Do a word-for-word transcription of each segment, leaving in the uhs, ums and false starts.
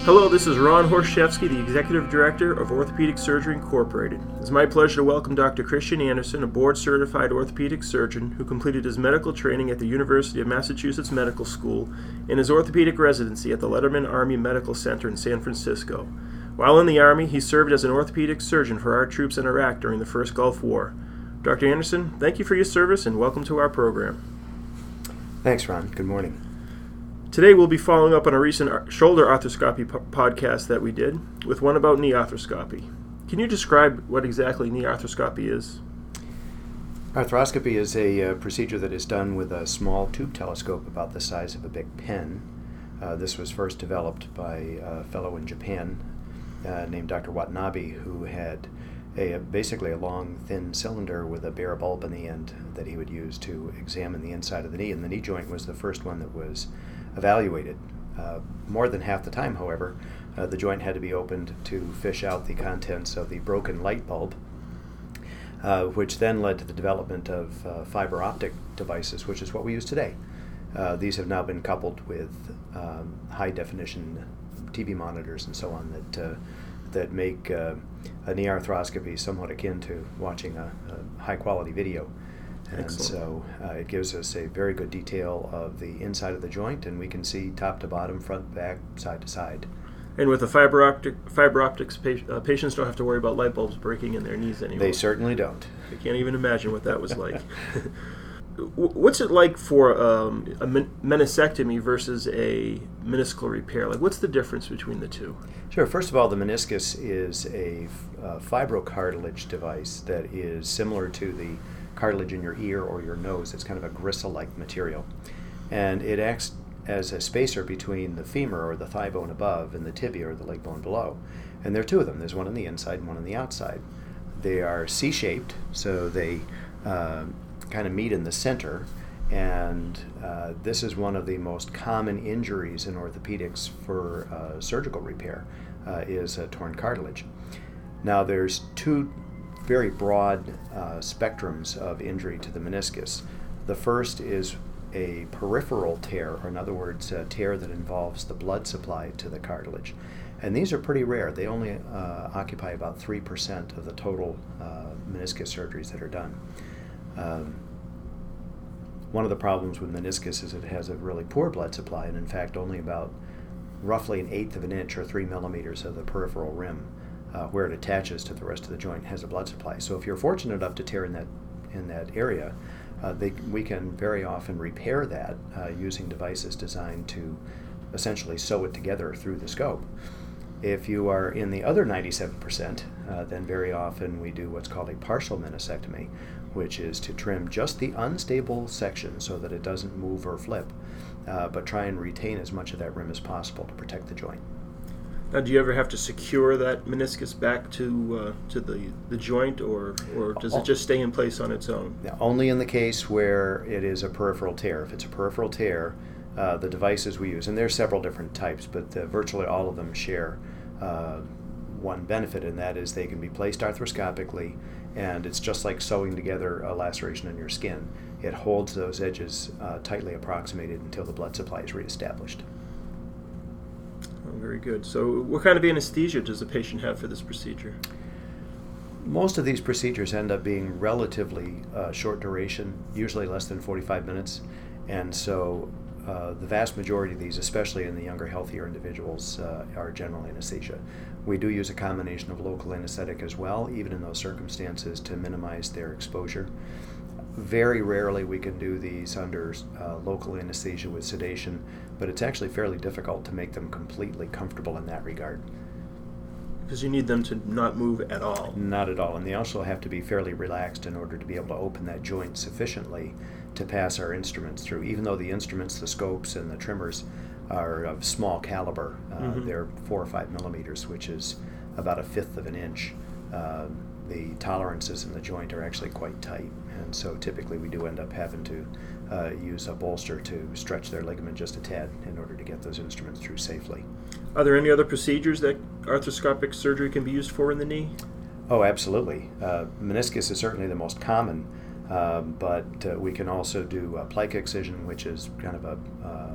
Hello, this is Ron Horshevsky, the Executive Director of Orthopedic Surgery Incorporated. It's my pleasure to welcome Doctor Christian Anderson, a board-certified orthopedic surgeon who completed his medical training at the University of Massachusetts Medical School and his orthopedic residency at the Letterman Army Medical Center in San Francisco. While in the Army, he served as an orthopedic surgeon for our troops in Iraq during the first Gulf War. Doctor Anderson, thank you for your service and welcome to our program. Thanks, Ron. Good morning. Today we'll be following up on a recent shoulder arthroscopy po- podcast that we did with one about knee arthroscopy. Can you describe what exactly knee arthroscopy is? Arthroscopy is a uh, procedure that is done with a small tube telescope about the size of a big pen. Uh, this was first developed by a fellow in Japan uh, named Doctor Watanabe, who had a, basically a long, thin cylinder with a bare bulb on the end that he would use to examine the inside of the knee. And the knee joint was the first one that was evaluated. Uh, more than half the time, however, uh, the joint had to be opened to fish out the contents of the broken light bulb, uh, which then led to the development of uh, fiber optic devices, which is what we use today. Uh, these have now been coupled with um, high definition T V monitors and so on that uh, that make uh, a knee arthroscopy somewhat akin to watching a, a high quality video. And Excellent. so uh, it gives us a very good detail of the inside of the joint, and we can see top to bottom, front, back, side to side. And with the fiber optic fiber optics, pa- uh, patients don't have to worry about light bulbs breaking in their knees anymore. They certainly don't. I can't even imagine what that was like. What's it like for um, a men- meniscectomy versus a meniscal repair? Like, what's the difference between the two? Sure. First of all, the meniscus is a uh, fibrocartilage device that is similar to the cartilage in your ear or your nose. It's kind of a gristle-like material, and it acts as a spacer between the femur or the thigh bone above and the tibia or the leg bone below. And there are two of them. There's one on the inside and one on the outside. They are C-shaped, so they uh, kind of meet in the center, and uh, this is one of the most common injuries in orthopedics for uh, surgical repair, uh, is uh, torn cartilage. Now there's two very broad uh, spectrums of injury to the meniscus. The first is a peripheral tear, or in other words, a tear that involves the blood supply to the cartilage. And these are pretty rare. They only uh, occupy about three percent of the total uh, meniscus surgeries that are done. Um, one of the problems with meniscus is it has a really poor blood supply, and in fact only about roughly an eighth of an inch or three millimeters of the peripheral rim Uh, where it attaches to the rest of the joint has a blood supply. So if you're fortunate enough to tear in that in that area, uh, they, we can very often repair that uh, using devices designed to essentially sew it together through the scope. If you are in the other ninety-seven percent, uh, then very often we do what's called a partial meniscectomy, which is to trim just the unstable section so that it doesn't move or flip, uh, but try and retain as much of that rim as possible to protect the joint. Now, do you ever have to secure that meniscus back to uh, to the, the joint, or, or does it just stay in place on its own? Now, only in the case where it is a peripheral tear. If it's a peripheral tear, uh, the devices we use, and there are several different types, but uh, virtually all of them share uh, one benefit, and that is they can be placed arthroscopically, and it's just like sewing together a laceration in your skin. It holds those edges uh, tightly approximated until the blood supply is reestablished. Very good. So what kind of anesthesia does the patient have for this procedure? Most of these procedures end up being relatively uh, short duration, usually less than forty-five minutes. And so uh, the vast majority of these, especially in the younger, healthier individuals, uh, are general anesthesia. We do use a combination of local anesthetic as well, even in those circumstances, to minimize their exposure. Very rarely we can do these under uh, local anesthesia with sedation, but it's actually fairly difficult to make them completely comfortable in that regard. Because you need them to not move at all. Not at all, and they also have to be fairly relaxed in order to be able to open that joint sufficiently to pass our instruments through. Even though the instruments, the scopes and the trimmers are of small caliber, uh, mm-hmm. they're four or five millimeters, which is about a fifth of an inch. Uh, the tolerances in the joint are actually quite tight, and so typically we do end up having to uh, use a bolster to stretch their ligament just a tad in order to get those instruments through safely. Are there any other procedures that arthroscopic surgery can be used for in the knee? Oh, absolutely. Uh, meniscus is certainly the most common, uh, but uh, we can also do a plica excision, which is kind of a uh,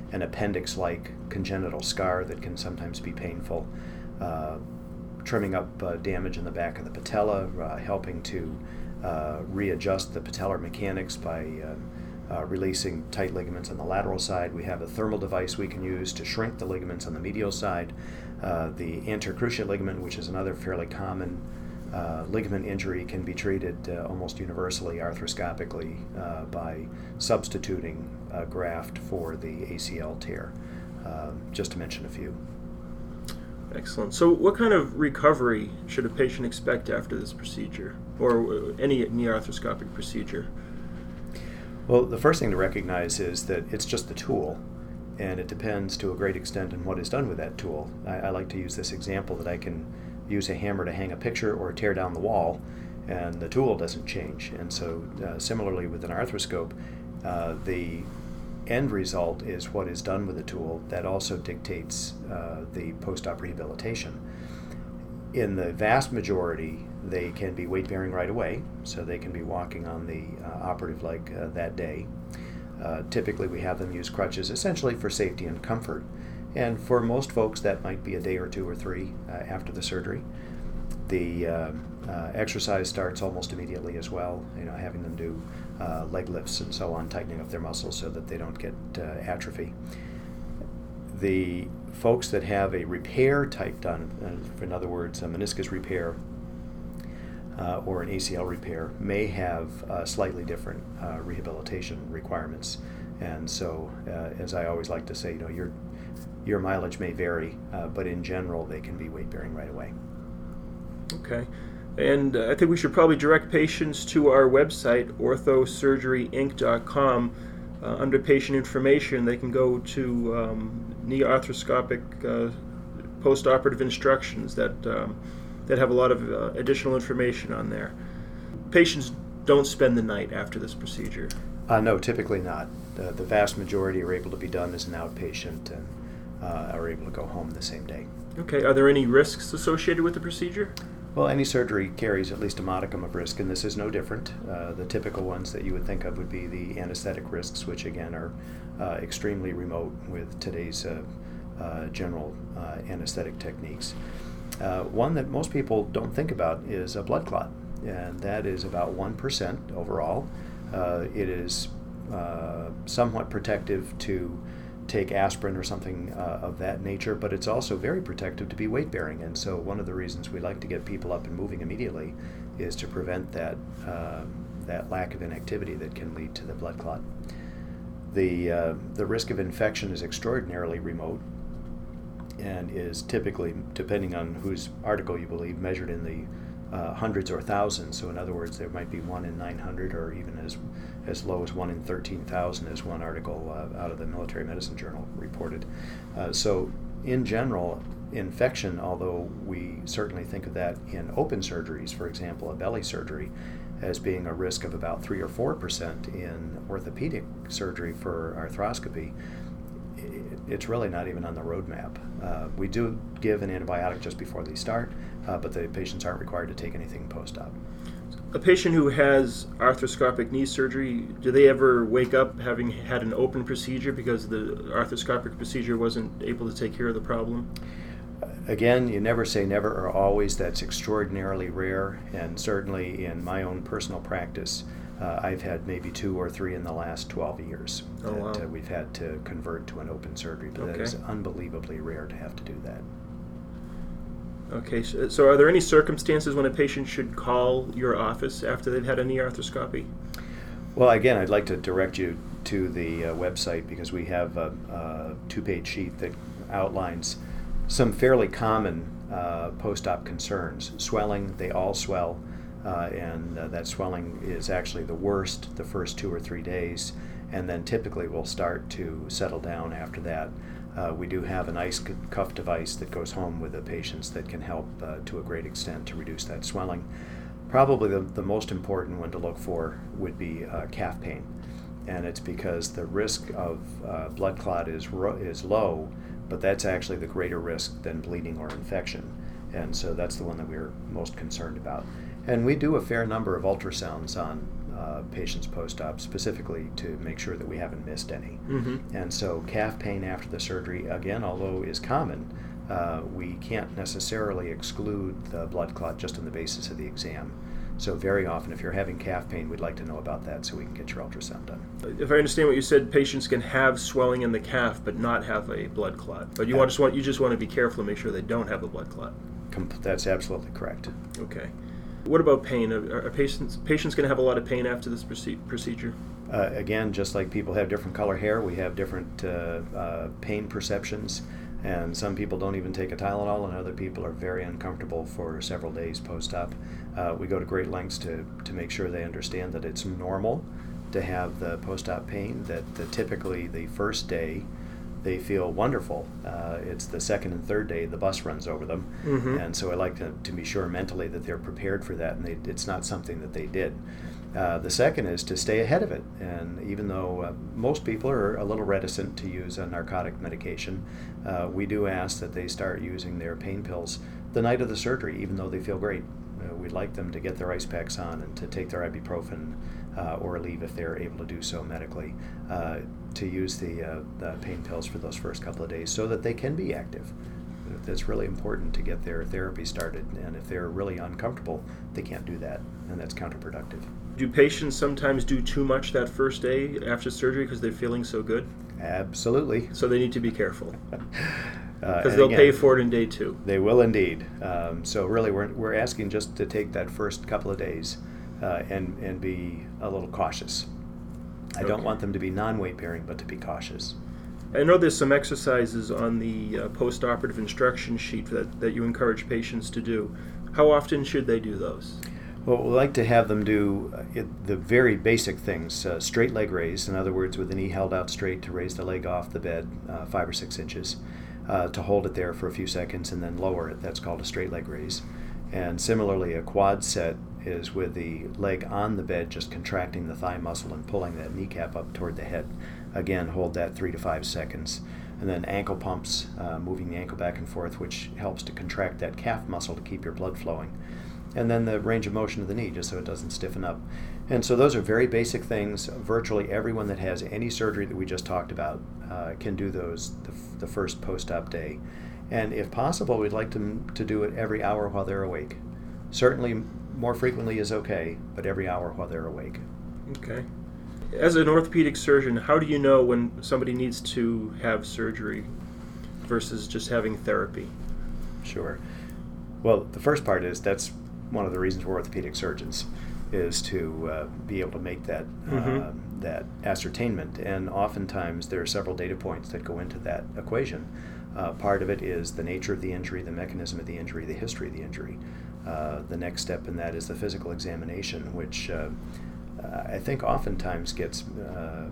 an appendix-like congenital scar that can sometimes be painful, uh, trimming up uh, damage in the back of the patella, uh, helping to uh, readjust the patellar mechanics by uh, uh, releasing tight ligaments on the lateral side. We have a thermal device we can use to shrink the ligaments on the medial side. Uh, the anterior cruciate ligament, which is another fairly common uh, ligament injury, can be treated uh, almost universally arthroscopically uh, by substituting a graft for the A C L tear, uh, just to mention a few. Excellent. So what kind of recovery should a patient expect after this procedure, or any knee arthroscopic procedure? Well, the first thing to recognize is that it's just the tool, and it depends to a great extent on what is done with that tool. I, I like to use this example that I can use a hammer to hang a picture or tear down the wall, and the tool doesn't change. And so uh, similarly with an arthroscope, uh, the end result is what is done with the tool. That also dictates uh, the post-op rehabilitation. In the vast majority, they can be weight-bearing right away, so they can be walking on the uh, operative leg uh, that day. Uh, typically, we have them use crutches essentially for safety and comfort. And for most folks, that might be a day or two or three uh, after the surgery. The uh, uh, exercise starts almost immediately as well, you know, having them do uh, leg lifts and so on, tightening up their muscles so that they don't get uh, atrophy. The folks that have a repair type done, uh, in other words, a meniscus repair uh, or an A C L repair, may have uh, slightly different uh, rehabilitation requirements. And so, uh, as I always like to say, you know, your your mileage may vary, uh, but in general, they can be weight-bearing right away. Okay. And uh, I think we should probably direct patients to our website, ortho surgery inc dot com. Uh, under patient information, they can go to um, knee arthroscopic uh, post-operative instructions that um, that have a lot of uh, additional information on there. Patients don't spend the night after this procedure. Uh, no, typically not. Uh, the vast majority are able to be done as an outpatient and uh, are able to go home the same day. Okay. Are there any risks associated with the procedure? Well, any surgery carries at least a modicum of risk, and this is no different. Uh, the typical ones that you would think of would be the anesthetic risks, which again are uh, extremely remote with today's uh, uh, general uh, anesthetic techniques. Uh, one that most people don't think about is a blood clot, and that is about one percent overall. Uh, it is uh, somewhat protective to take aspirin or something uh, of that nature, but it's also very protective to be weight-bearing. And so one of the reasons we like to get people up and moving immediately is to prevent that, uh, that lack of inactivity that can lead to the blood clot. The, uh, the risk of infection is extraordinarily remote and is typically, depending on whose article you believe, measured in the Uh, hundreds or thousands. So in other words, there might be one in nine hundred or even as as low as one in thirteen thousand, as one article uh, out of the Military Medicine Journal reported. Uh, so in general, infection, although we certainly think of that in open surgeries, for example, a belly surgery, as being a risk of about three or four percent in orthopedic surgery for arthroscopy, it's really not even on the roadmap. Uh, we do give an antibiotic just before they start, uh, but the patients aren't required to take anything post-op. A patient who has arthroscopic knee surgery, do they ever wake up having had an open procedure because the arthroscopic procedure wasn't able to take care of the problem? Again, you never say never or always. That's extraordinarily rare, and certainly in my own personal practice, Uh, I've had maybe two or three in the last twelve years oh, that wow. uh, we've had to convert to an open surgery, but okay. that is unbelievably rare to have to do that. Okay, so, so are there any circumstances when a patient should call your office after they've had a knee arthroscopy? Well, again, I'd like to direct you to the uh, website because we have a, a two-page sheet that outlines some fairly common uh, post-op concerns. Swelling, they all swell. Uh, and uh, that swelling is actually the worst the first two or three days, and then typically will start to settle down after that. Uh, we do have an ice cuff device that goes home with the patients that can help uh, to a great extent to reduce that swelling. Probably the, the most important one to look for would be uh, calf pain, and it's because the risk of uh, blood clot is, ro- is low, but that's actually the greater risk than bleeding or infection, and so that's the one that we're most concerned about. And we do a fair number of ultrasounds on uh, patients post-op, specifically to make sure that we haven't missed any. Mm-hmm. And so calf pain after the surgery, again, although is common, uh, we can't necessarily exclude the blood clot just on the basis of the exam. So very often, if you're having calf pain, we'd like to know about that so we can get your ultrasound done. If I understand what you said, patients can have swelling in the calf but not have a blood clot. But you want just want you just want to be careful to make sure they don't have a blood clot. Com- that's absolutely correct. Okay. What about pain? Are, are patients patients going to have a lot of pain after this proce- procedure? Uh, again, just like people have different color hair, we have different uh, uh, pain perceptions. And some people don't even take a Tylenol, and other people are very uncomfortable for several days post-op. Uh, we go to great lengths to, to make sure they understand that it's normal to have the post-op pain, that the, typically the first day they feel wonderful. Uh, it's the second and third day the bus runs over them. Mm-hmm. And so I like to, to be sure mentally that they're prepared for that, and they, it's not something that they did. Uh, the second is to stay ahead of it. And even though uh, most people are a little reticent to use a narcotic medication, uh, we do ask that they start using their pain pills the night of the surgery, even though they feel great. Uh, we'd like them to get their ice packs on and to take their ibuprofen uh, or Aleve if they're able to do so medically, uh, to use the, uh, the pain pills for those first couple of days so that they can be active. It's really important to get their therapy started, and if they're really uncomfortable, they can't do that, and that's counterproductive. Do patients sometimes do too much that first day after surgery because they're feeling so good? Absolutely. So they need to be careful Because because they'll pay for it in day two. They will indeed. Um, so really, we're we're asking just to take that first couple of days uh, and and be a little cautious. I don't Okay. want them to be non-weight bearing, but to be cautious. I know there's some exercises on the uh, post-operative instruction sheet that, that you encourage patients to do. How often should they do those? Well, we like to have them do uh, it, the very basic things. Uh, straight leg raise, in other words, with the knee held out straight to raise the leg off the bed uh, five or six inches, uh, to hold it there for a few seconds and then lower it. That's called a straight leg raise. And similarly, a quad set is with the leg on the bed, just contracting the thigh muscle and pulling that kneecap up toward the head. Again, hold that three to five seconds. And then ankle pumps, uh, moving the ankle back and forth, which helps to contract that calf muscle to keep your blood flowing. And then the range of motion of the knee, just so it doesn't stiffen up. And so those are very basic things. Virtually everyone that has any surgery that we just talked about uh, can do those the, f- the first post-op day. And if possible, we'd like them to do it every hour while they're awake. Certainly more frequently is okay, but every hour while they're awake. Okay. As an orthopedic surgeon, how do you know when somebody needs to have surgery versus just having therapy? Sure. Well, the first part is that's one of the reasons we're orthopedic surgeons, is to uh, be able to make that Mm-hmm. uh, that ascertainment. And oftentimes there are several data points that go into that equation. Uh, part of it is the nature of the injury, the mechanism of the injury, the history of the injury. Uh, the next step in that is the physical examination, which uh, uh, I think oftentimes gets uh,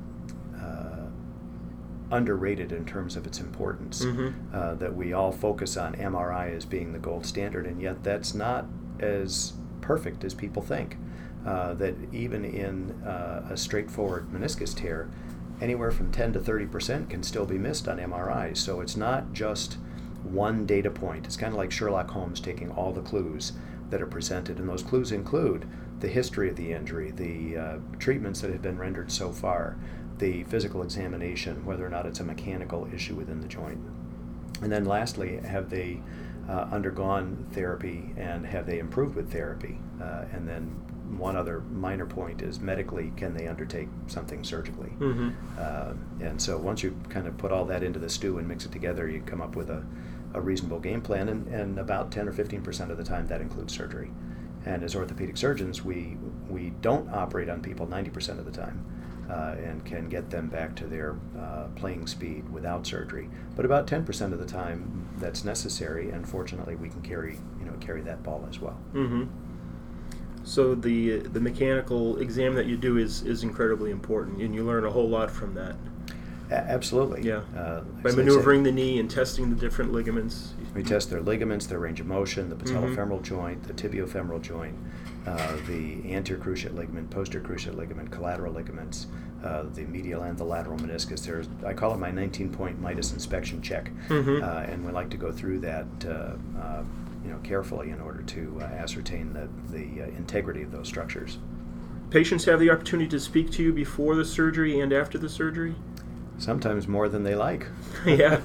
uh, underrated in terms of its importance. Mm-hmm. Uh, that we all focus on M R I as being the gold standard, and yet that's not as perfect as people think. Uh, that even in uh, a straightforward meniscus tear, anywhere from ten to thirty percent can still be missed on M R Is. So it's not just one data point. It's kind of like Sherlock Holmes taking all the clues that are presented, and those clues include the history of the injury, the uh, treatments that have been rendered so far, the physical examination, whether or not it's a mechanical issue within the joint. And then lastly, have they uh, undergone therapy and have they improved with therapy? Uh, and then one other minor point is medically, can they undertake something surgically? Mm-hmm. Uh, and so once you kind of put all that into the stew and mix it together, you come up with a, a reasonable game plan, and, and about ten or fifteen percent of the time that includes surgery. And as orthopedic surgeons, we, we don't operate on people ninety percent of the time. Uh, and can get them back to their uh, playing speed without surgery. But about ten percent of the time that's necessary, and fortunately we can carry, you know, carry that ball as well. Mm-hmm. So the the mechanical exam that you do is, is incredibly important, and you learn a whole lot from that. A- absolutely. Yeah. Uh, By as I maneuvering say, the knee and testing the different ligaments. we test their ligaments, their range of motion, the Mm-hmm. patellofemoral joint, the tibiofemoral joint, uh, the anterior cruciate ligament, posterior cruciate ligament, collateral ligaments, uh, the medial and the lateral meniscus. There's, I call it my nineteen-point Midas inspection check, Mm-hmm. uh, and we like to go through that uh, uh, you know, carefully in order to uh, ascertain the, the uh, integrity of those structures. patients have the opportunity to speak to you before the surgery and after the surgery? Sometimes more than they like. Yeah.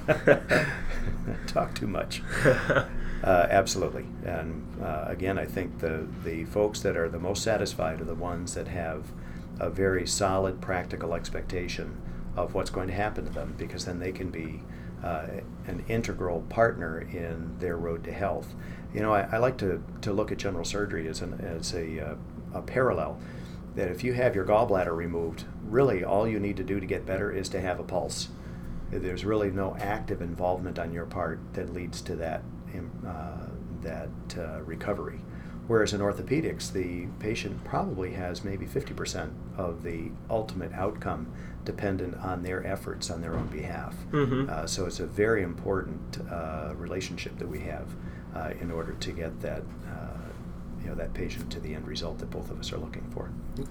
Talk too much. Uh, absolutely. And uh, again, I think the, the folks that are the most satisfied are the ones that have a very solid practical expectation of what's going to happen to them, because then they can be uh, an integral partner in their road to health. You know, I, I like to, to look at general surgery as, an, as a, uh, a parallel, that if you have your gallbladder removed, really all you need to do to get better is to have a pulse. There's really no active involvement on your part that leads to that, uh, that uh, recovery. Whereas in orthopedics, the patient probably has maybe fifty percent of the ultimate outcome dependent on their efforts on their own behalf. Mm-hmm. Uh, so it's a very important uh, relationship that we have uh, in order to get that, uh, you know, that patient to the end result that both of us are looking for.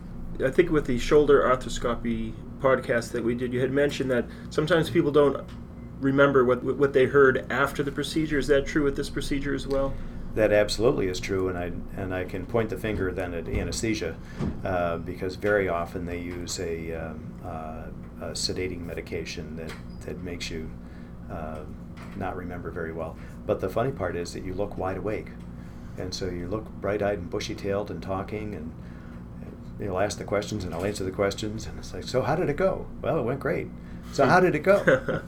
I think with the shoulder arthroscopy podcast that we did, you had mentioned that sometimes people don't remember what what they heard after the procedure. Is that true with this procedure as well? That absolutely is true, and I and I can point the finger then at anesthesia, uh, because very often they use a, um, uh, a sedating medication that, that makes you uh, not remember very well. But the funny part is that you look wide awake, and so you look bright-eyed and bushy-tailed and talking, and you'll ask the questions and I'll answer the questions, and it's like, so how did it go? Well, it went great. So how did it go?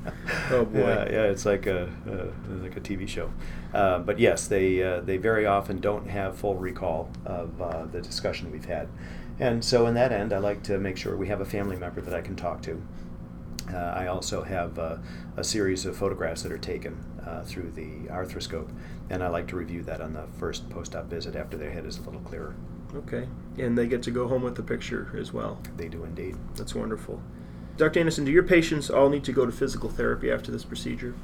Oh boy! Yeah, yeah, it's like a, a like a T V show. Uh, but yes, they uh, they very often don't have full recall of uh, the discussion we've had, and so in that end, I like to make sure we have a family member that I can talk to. Uh, I also have uh, a series of photographs that are taken uh, through the arthroscope, and I like to review that on the first post-op visit after their head is a little clearer. Okay, and they get to go home with the picture as well. They do indeed. That's wonderful. Doctor Anderson, do your patients all need to go to physical therapy after this procedure?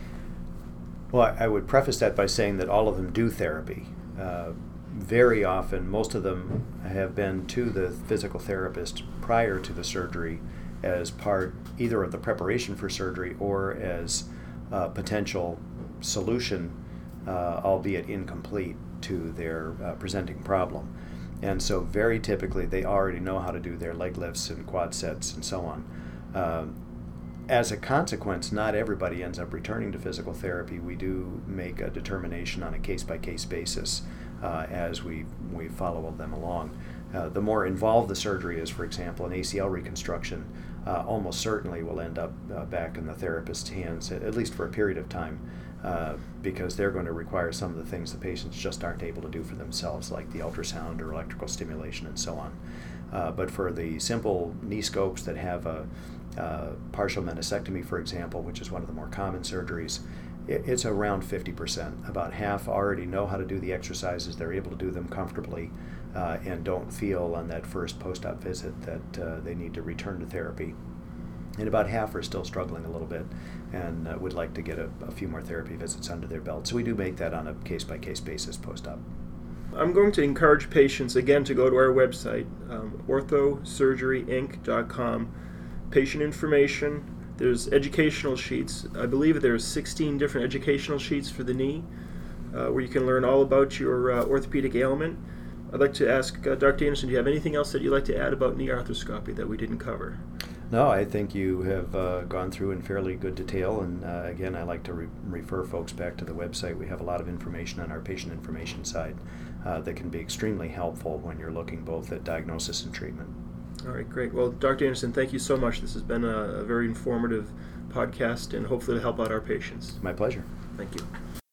Well, I would preface that by saying that all of them do therapy. Uh, very often, most of them have been to the physical therapist prior to the surgery as part either of the preparation for surgery or as a potential solution, uh, albeit incomplete, to their uh, presenting problem. And so very typically they already know how to do their leg lifts and quad sets and so on. Um, as a consequence, not everybody ends up returning to physical therapy. We do make a determination on a case-by-case basis uh, as we, we follow them along. Uh, the more involved the surgery is, for example, an A C L reconstruction, uh, almost certainly will end up uh, back in the therapist's hands, at least for a period of time. Uh, because they're going to require some of the things the patients just aren't able to do for themselves, like the ultrasound or electrical stimulation and so on. Uh, but for the simple knee scopes that have a, a partial meniscectomy, for example, which is one of the more common surgeries, it, it's around fifty percent. About half already know how to do the exercises, they're able to do them comfortably, uh, and don't feel on that first post-op visit that uh, they need to return to therapy. And about half are still struggling a little bit and uh, would like to get a, a few more therapy visits under their belt. So we do make that on a case-by-case basis post-op. I'm going to encourage patients, again, to go to our website, um, ortho surgery inc dot com. Patient information. There's educational sheets. I believe there's sixteen different educational sheets for the knee uh, where you can learn all about your uh, orthopedic ailment. I'd like to ask uh, Doctor Anderson, do you have anything else that you'd like to add about knee arthroscopy that we didn't cover? No, I think you have uh, gone through in fairly good detail, and uh, again, I like to re- refer folks back to the website. We have a lot of information on our patient information side uh, that can be extremely helpful when you're looking both at diagnosis and treatment. All right, great. Well, Doctor Anderson, thank you so much. This has been a, a very informative podcast, and hopefully to help out our patients. My pleasure. Thank you.